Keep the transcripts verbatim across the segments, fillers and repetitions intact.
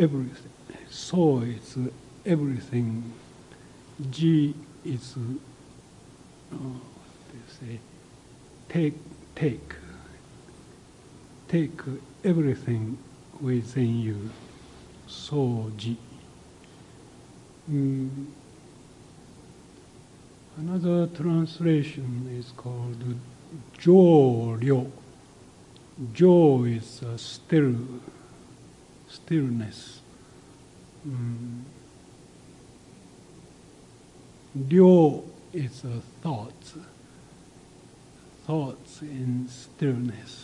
everything. So is everything. Ji is, uh, what do you say, take, take. Take everything within you. So ji. Mm. Another translation is called Jo Ryo. Jo is uh, still, stillness. Mm. Ryo is uh, thoughts, thoughts in stillness.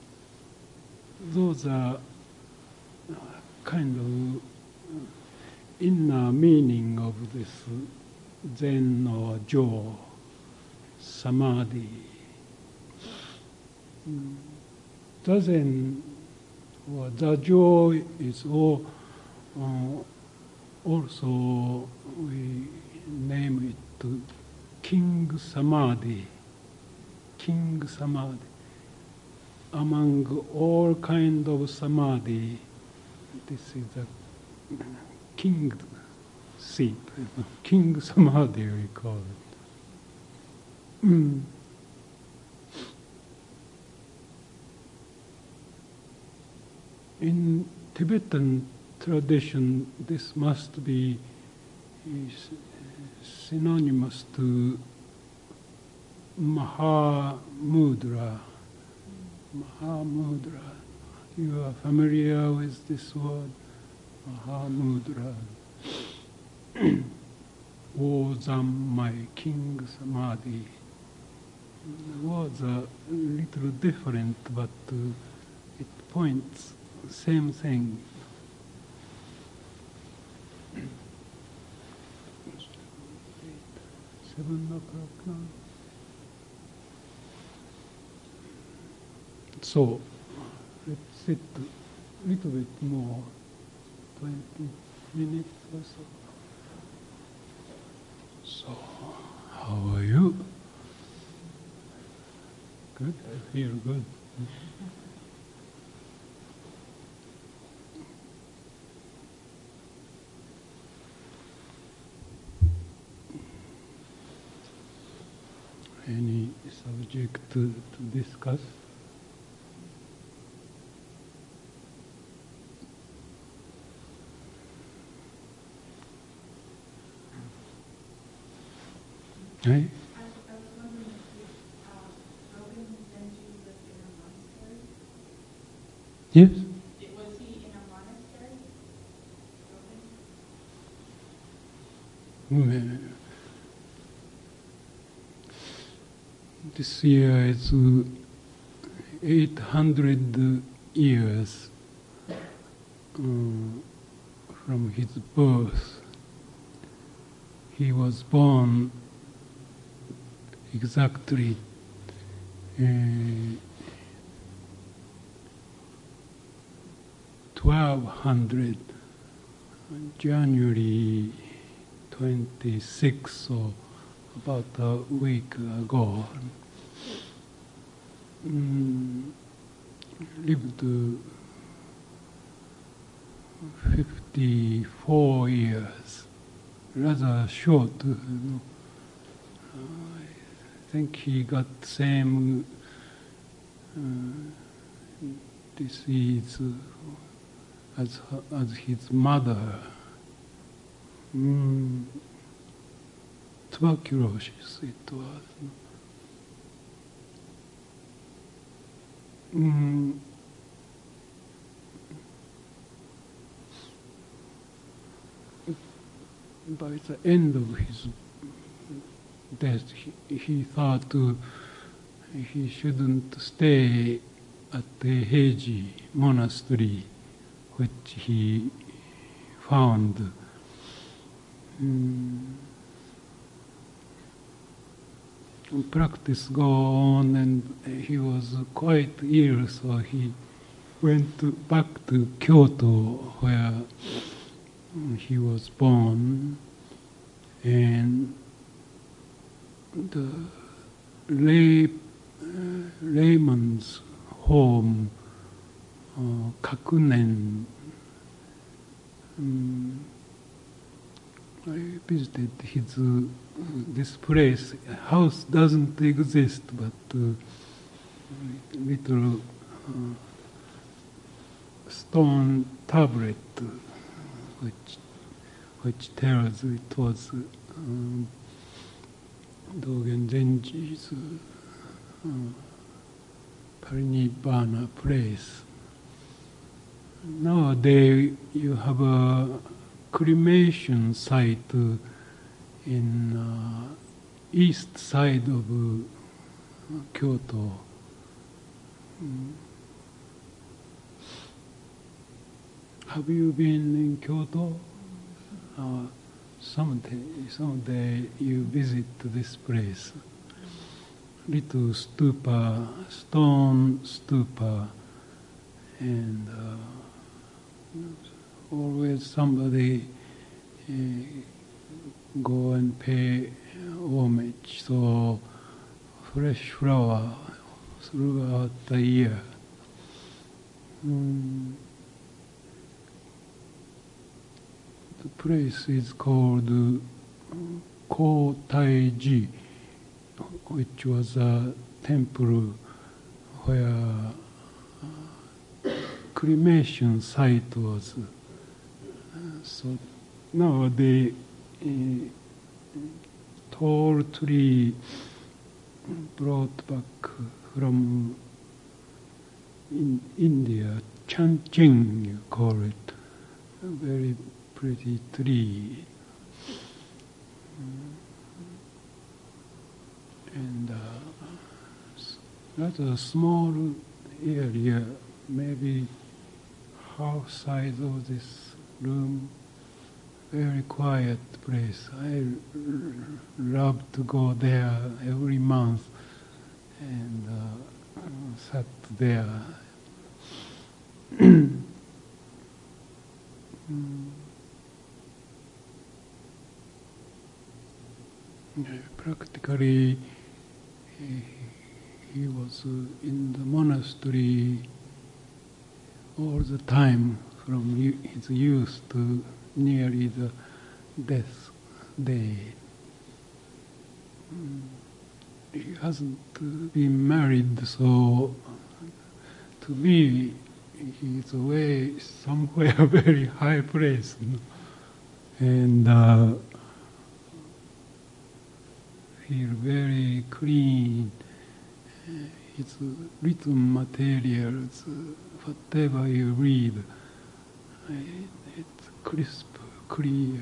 Those are kind of inner meaning of this Zen or Jo, Samadhi. The Zen or the Jo is all, uh, also we name it to King Samadhi. King Samadhi. Among all kind of Samadhi, this is the king seat, King Samadhi we call it. Mm. In Tibetan tradition, this must be synonymous to Mahamudra. Mahamudra. You are familiar with this word, Mahamudra. O Zammai, King Samadhi. The words are a little different, but uh, it points same thing. Seven o'clock now. So, let's sit a little bit more, twenty minutes or so. So, how are you? Good? I feel good. Any subject to, to discuss? Hey? I, I was wondering if uh, Rogan Zenji lived in a monastery? Yes? It, was he in a monastery? Rogan? This year is uh, eight hundred years uh, from his birth. He was born exactly uh, twelve hundred, January twenty-sixth, or about a week ago. Mm, lived uh, fifty-four years, rather short. You know. I think he got same uh, disease as as his mother. Mm, tuberculosis it was. Mm, by the end of his death, he, he thought uh, he shouldn't stay at the Heiji monastery, which he found. Mm, practice go on, and he was quite ill, so he went to, back to Kyoto, where he was born, and the lay, uh, layman's home, uh, Kakunen, um, I visited his uh, this place. House doesn't exist, but uh, little uh, stone tablet, uh, which which tells it was um, Dogen Zenji's uh, Parinibbana place. Nowadays, you have a cremation site uh, in uh, east side of uh, Kyoto. Mm. Have you been in Kyoto? Uh, someday, someday you visit this place. Little stupa, stone stupa, and uh, always somebody uh, go and pay homage. So fresh flower throughout the year. Mm. The place is called uh, Kotaiji, which was a temple where uh, cremation site was. Uh, so nowadays, uh, tall tree brought back from in India, Chancheng you call it, a very pretty tree. And uh, that's a small area, maybe half size of this room, very quiet place. I love to go there every month and uh, sat there. mm. Practically, he, he was uh, in the monastery all the time from his youth to nearly the death day. Mm. He hasn't uh, been married, so to me, he's away somewhere very high place, you know? And uh, feel very clean. Uh, it's uh, written materials, uh, whatever you read, uh, it's crisp, clear.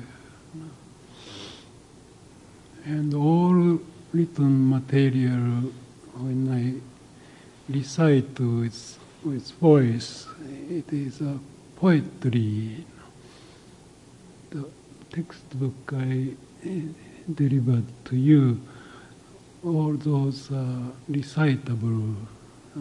And all written material, when I recite with, with voice, it is a poetry. The textbook I uh, delivered to you, all those uh, recitable uh,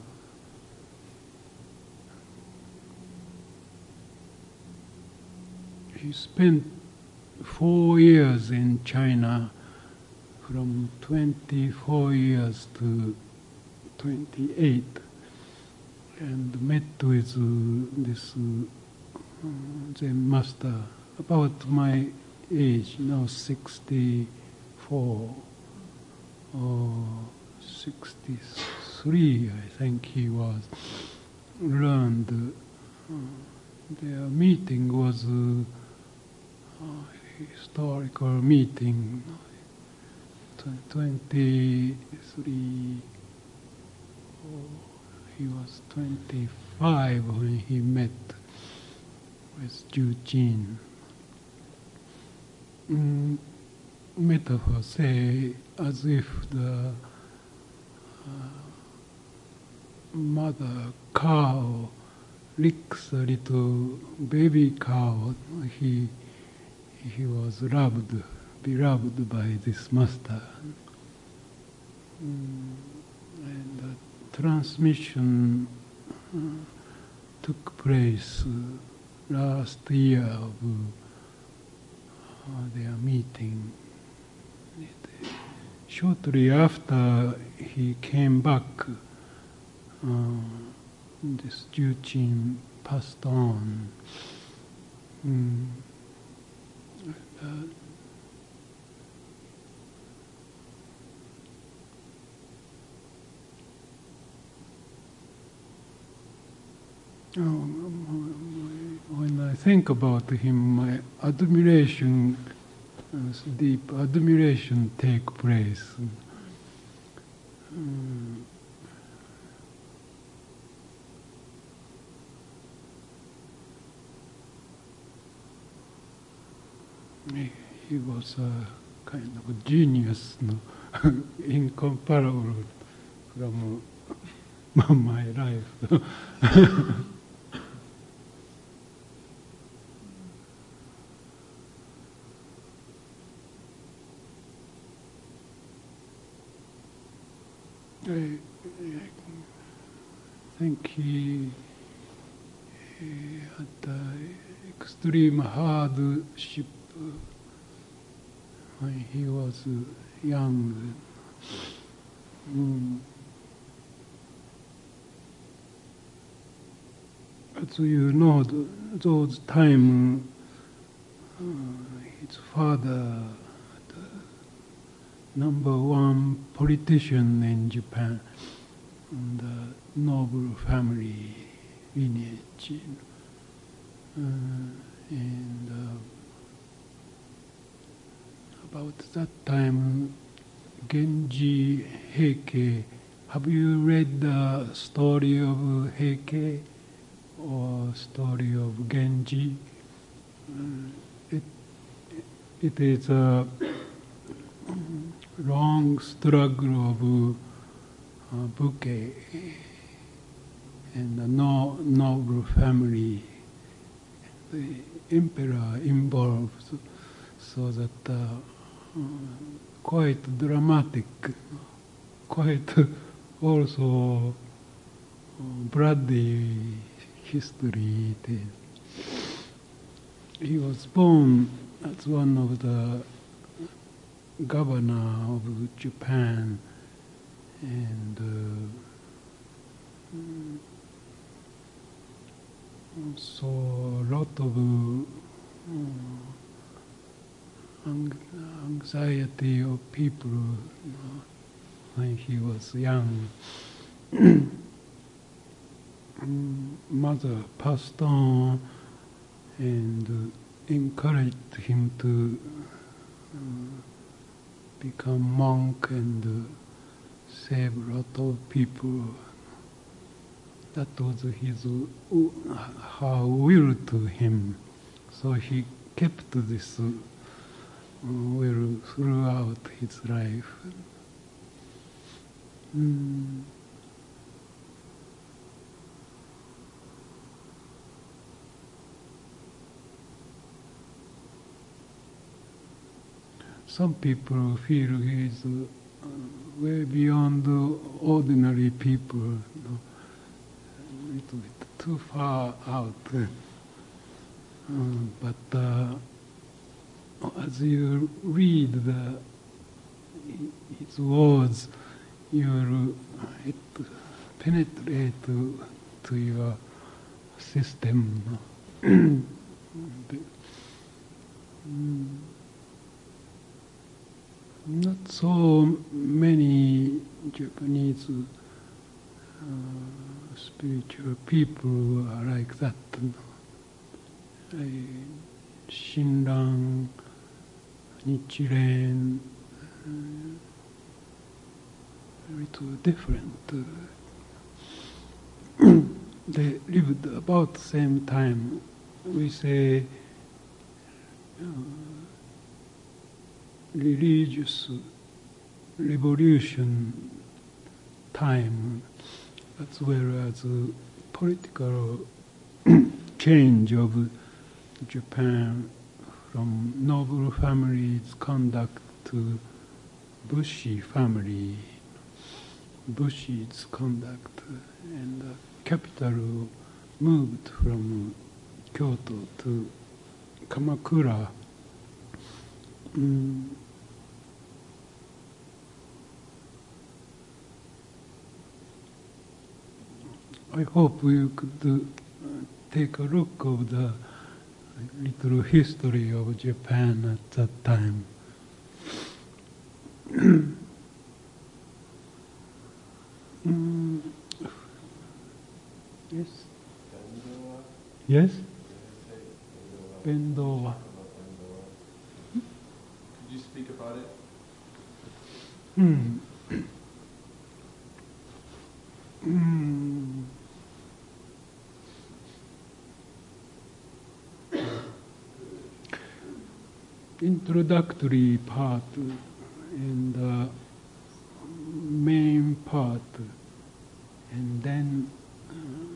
he spent four years in China, from twenty-four years to twenty-eight, and met with uh, this uh, Zen master about my age, now sixty-four or sixty-three, I think he was. Learned. Uh, their meeting was a uh, historical meeting. twenty-three, oh, he was twenty-five when he met with Ju Jin. Mm, metaphor say as if the uh, mother cow licks a little baby cow. He he was loved, beloved by this master. Mm, and the transmission uh, took place uh, last year of uh, their meeting. It, shortly after he came back, uh, this Ju Jin passed on. Mm. Uh, oh, when I think about him, my admiration, uh, deep admiration, take place. Mm. He, he was a kind of a genius, no? Incomparable from uh, my life. I, I think he, he had uh, extreme hardship when he was young. Mm. As you know, those time, uh, his father, the number one politician in Japan, and the noble family lineage, uh, and uh, about that time, Genji Heike. Have you read the story of Heike or story of Genji? Uh, it, it is a long struggle of uh, Buke and a no, noble family. The emperor involved, so that uh, uh, quite dramatic, quite also uh, bloody history it is. He was born as one of the governor of Japan, and uh, so a lot of uh, anxiety of people uh, when he was young. Mother passed on and uh, encouraged him to uh, become monk and uh, save a lot of people. That was his uh, her will to him. So he kept this uh, will throughout his life. Mm. Some people feel he is uh, way beyond the ordinary people, you know, a little bit too far out. Uh, but uh, as you read the, his words, you it penetrate to, to your system. mm. Not so many Japanese uh, spiritual people are like that. Uh, Shinran, Nichiren, uh, a little different. Uh, they lived about the same time. We say uh, religious revolution time, as well as uh, political change of Japan from noble families' conduct to Bushi family, Bushi's conduct, and the capital moved from Kyoto to Kamakura. Mm. I hope we could uh, take a look of the little history of Japan at that time. mm. Yes. Yes. Bendowa. Could you speak about it? Hmm. Mm. Introductory part and the main part, and then uh,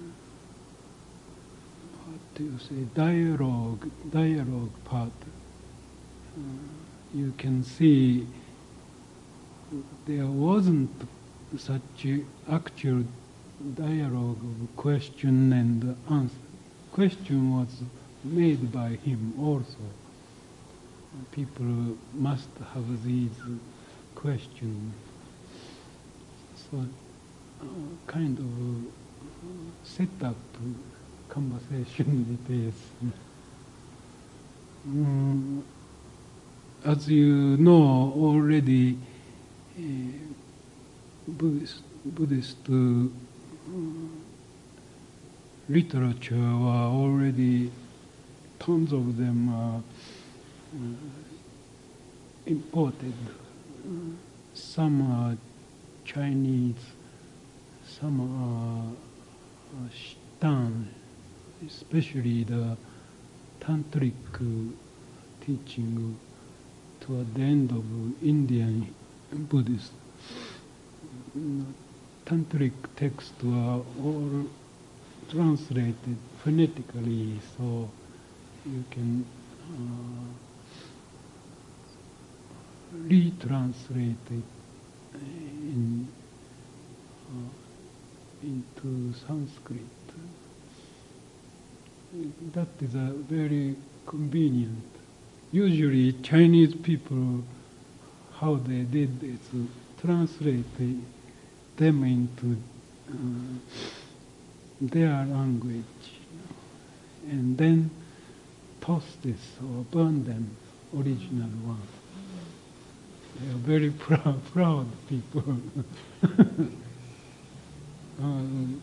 what do you say? Dialogue, dialogue part. Uh, you can see there wasn't such actual dialogue of question and answer. Question was made by him also. People must have these questions. So, uh, kind of uh, set up conversation it is. Mm, as you know already, uh, Buddhist, Buddhist uh, literature were already, tons of them are uh, imported. Uh, some are Chinese, some are uh, Shan, especially the tantric uh, teaching toward the end of Indian Buddhism. Tantric texts were all translated phonetically, so you can uh, retranslate it in, uh, into Sanskrit. That is a very convenient. Usually Chinese people, how they did is to translate them into uh, their language, and then toss this or burn them, original one. They are very proud, proud people. um,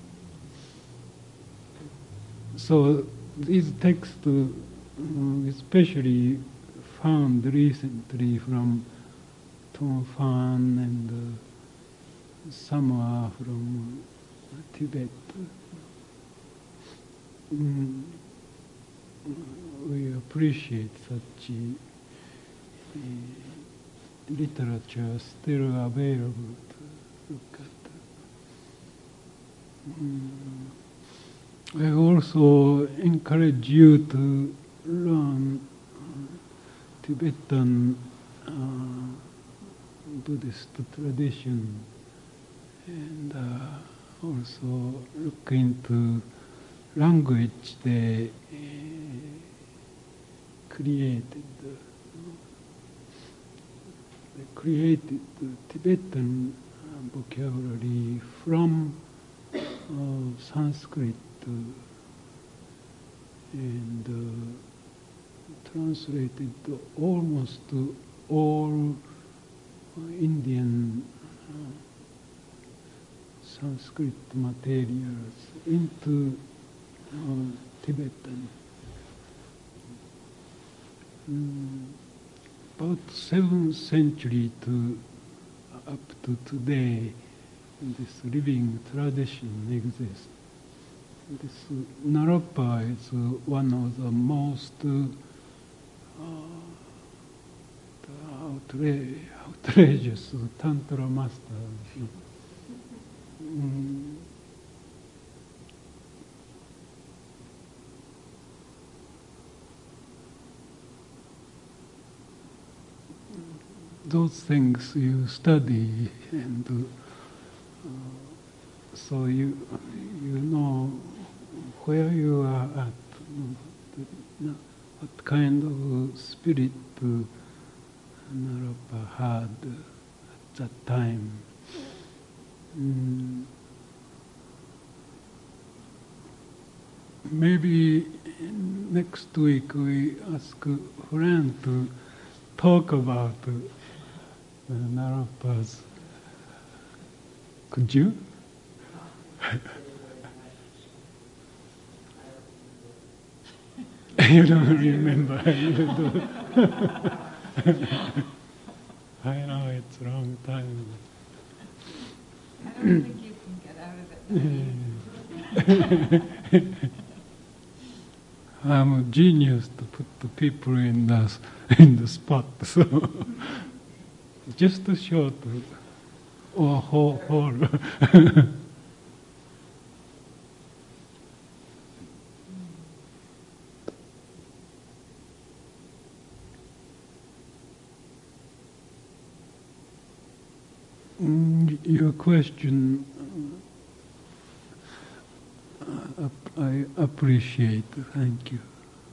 so these texts, uh, especially found recently from Tom Fan and uh, some are from uh, Tibet. Mm, we appreciate such uh, literature still available to look at. Mm. I also encourage you to learn uh, Tibetan uh, Buddhist tradition, and uh, also look into language they uh, created. They created the Tibetan uh, vocabulary from uh, Sanskrit uh, and uh, translated almost all uh, Indian uh, Sanskrit materials into uh, Tibetan. Mm, about seventh century to up to today, this living tradition exists. This uh, Naropa is uh, one of the most uh, uh, outra- outrageous Tantra masters. Mm. Those things you study, and uh, so you you know where you are at, what kind of spirit uh, Naropa had at that time. Mm. maybe next week we ask Fran to talk about uh, Naropa's. Could you? You don't remember. You do. I know it's a long time. I don't think you can get out of it. I'm a genius to put the people in the in the spot. So just a short or whole. whole. Mm, Your question, uh, I appreciate. Thank you.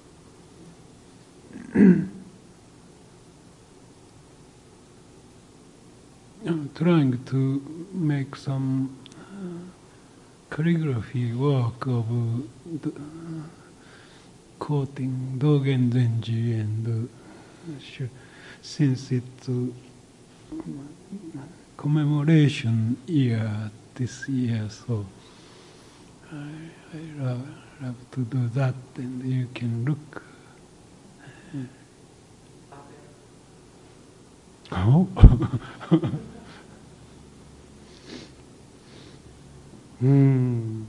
I'm trying to make some uh, calligraphy work of uh, the, uh, quoting Dogen Zenji, and uh, sh- since it's uh, commemoration year this year, so I, I love, love to do that, and you can look. Oh. Hmm.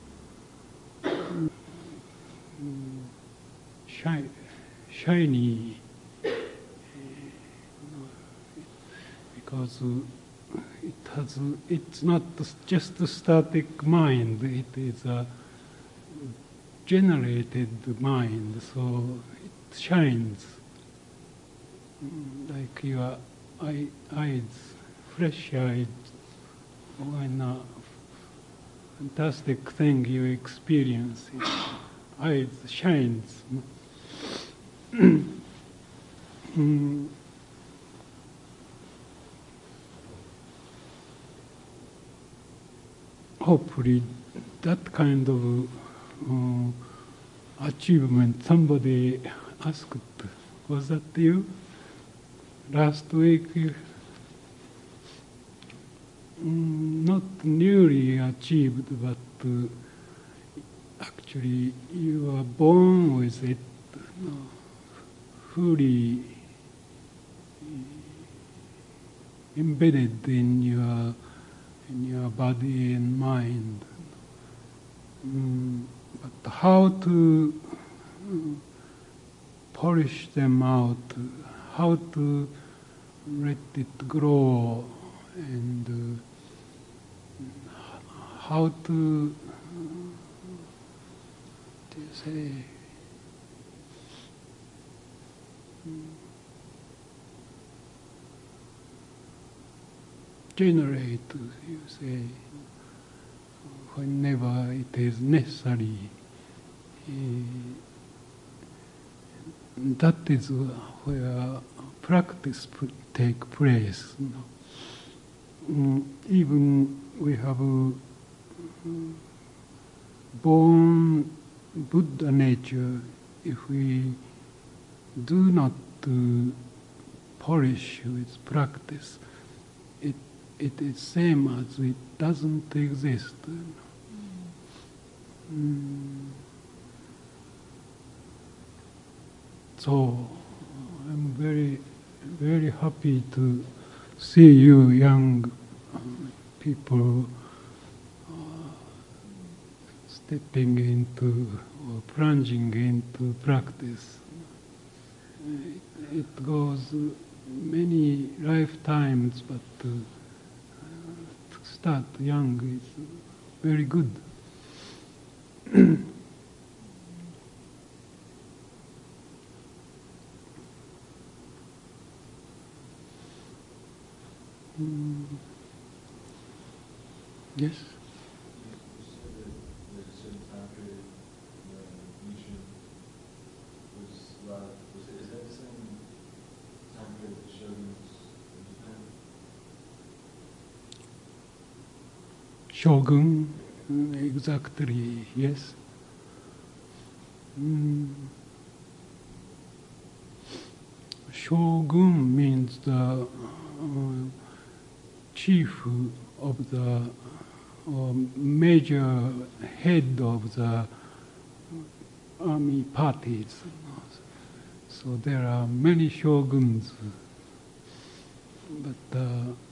Shi- shiny, because uh, it has. Uh, it's not just a static mind. It is a generated mind, so it shines like your eye, eyes, fresh eyes, when a fantastic thing you experience, it eyes shines. Mm. Hopefully, that kind of uh, achievement, somebody asked, was that you? Last week, you, mm, not newly achieved, but uh, actually you are born with it, uh, fully embedded in your in your body and mind. Mm, but how to uh, polish them out, how to let it grow, and uh, how to, uh, to say, mm, generate, you say, whenever it is necessary. Uh, that is where practice put, take place. You know. Mm, even we have a, uh, born Buddha nature, if we do not uh, polish with practice, it it is same as it doesn't exist. You know. Mm. So I'm very, very happy to see you young uh, people uh, stepping into or plunging into practice. It, it goes many lifetimes, but uh, to start young is very good. Mm. Yes? You said that there's a certain time period when Nichiren was alive. Was it, is that the same time period that Shogun was in Japan? Shogun, exactly, yes. Mm, shogun means the uh, chief of the uh, major head of the army parties. So there are many shoguns, but uh,